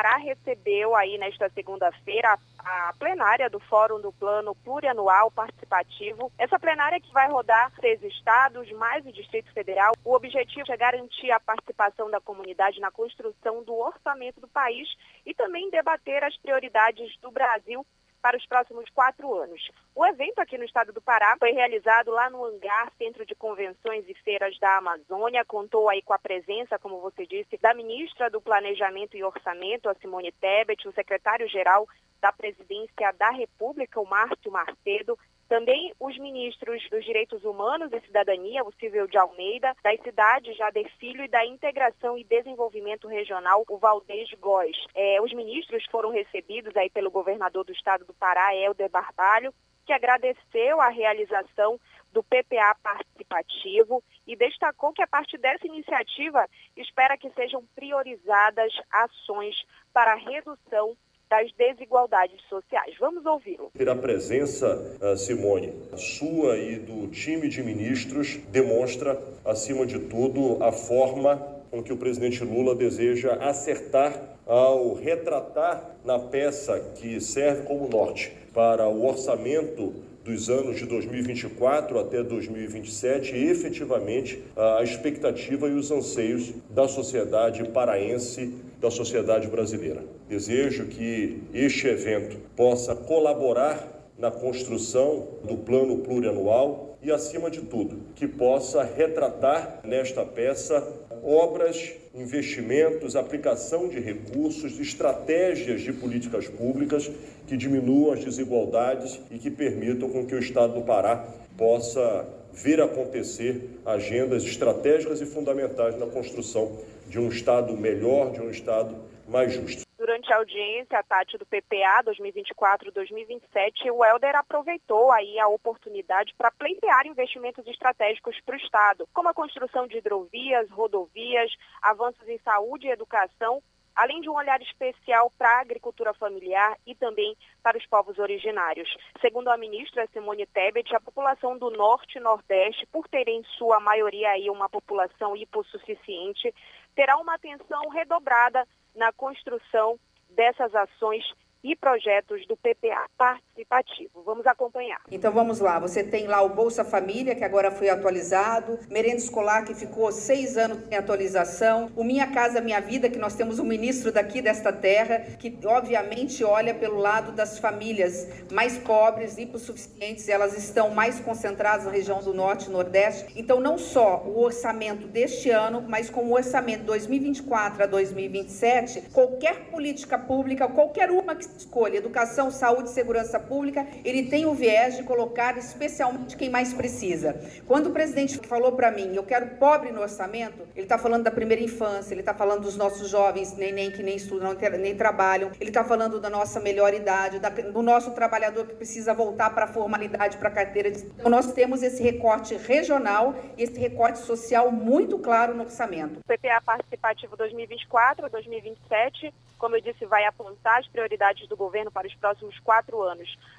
Pará recebeu aí nesta segunda-feira a plenária do Fórum do Plano Plurianual Participativo. Essa plenária que vai rodar 6 estados, mais o Distrito Federal. O objetivo é garantir a participação da comunidade na construção do orçamento do país e também debater as prioridades do Brasil para os próximos 4 anos. O evento aqui no estado do Pará foi realizado lá no Hangar, Centro de Convenções e Feiras da Amazônia. Contou aí com a presença, como você disse, da ministra do Planejamento e Orçamento, a Simone Tebet, o secretário-geral da Presidência da República, o Márcio Macedo, também os ministros dos Direitos Humanos e Cidadania, o Silvio de Almeida, das Cidades, Jader Filho, e da Integração e Desenvolvimento Regional, o Valdez Góes. Os ministros foram recebidos aí pelo governador do estado do Pará, Helder Barbalho, que agradeceu a realização do PPA participativo e destacou que a partir dessa iniciativa espera que sejam priorizadas ações para a redução das desigualdades sociais. Vamos ouvi-lo. Ter a presença, Simone, sua e do time de ministros demonstra, acima de tudo, a forma com que o presidente Lula deseja acertar ao retratar na peça que serve como norte para o orçamento dos anos de 2024 até 2027 e, efetivamente, a expectativa e os anseios da sociedade paraense, da sociedade brasileira. Desejo que este evento possa colaborar na construção do plano plurianual e, acima de tudo, que possa retratar nesta peça obras, investimentos, aplicação de recursos, estratégias de políticas públicas que diminuam as desigualdades e que permitam com que o estado do Pará possa ver acontecer agendas estratégicas e fundamentais na construção de um estado melhor, de um estado mais justo. Durante a audiência, Tati, do PPA 2024-2027, o Helder aproveitou aí a oportunidade para pleitear investimentos estratégicos para o estado, como a construção de hidrovias, rodovias, avanços em saúde e educação, além de um olhar especial para a agricultura familiar e também para os povos originários. Segundo a ministra Simone Tebet, a população do Norte e Nordeste, por ter em sua maioria aí uma população hipossuficiente, terá uma atenção redobrada na construção dessas ações e projetos do PPA participativo. Vamos acompanhar. Então vamos lá, você tem lá o Bolsa Família, que agora foi atualizado, merenda escolar, que ficou 6 anos sem atualização, o Minha Casa Minha Vida, que nós temos um ministro daqui desta terra, que obviamente olha pelo lado das famílias mais pobres, hipossuficientes, elas estão mais concentradas na região do Norte e Nordeste. Então não só o orçamento deste ano, mas com o orçamento 2024 a 2027, qualquer política pública, qualquer uma que escolha, educação, saúde, segurança pública, ele tem o viés de colocar especialmente quem mais precisa. Quando o presidente falou para mim, eu quero pobre no orçamento, ele está falando da primeira infância, ele está falando dos nossos jovens, nem que nem estudam, nem trabalham, ele está falando da nossa melhor idade, do nosso trabalhador que precisa voltar para a formalidade, para a carteira. Então nós temos esse recorte regional e esse recorte social muito claro no orçamento. O PPA participativo 2024 a 2027, como eu disse, vai apontar as prioridades do governo para os próximos 4 anos.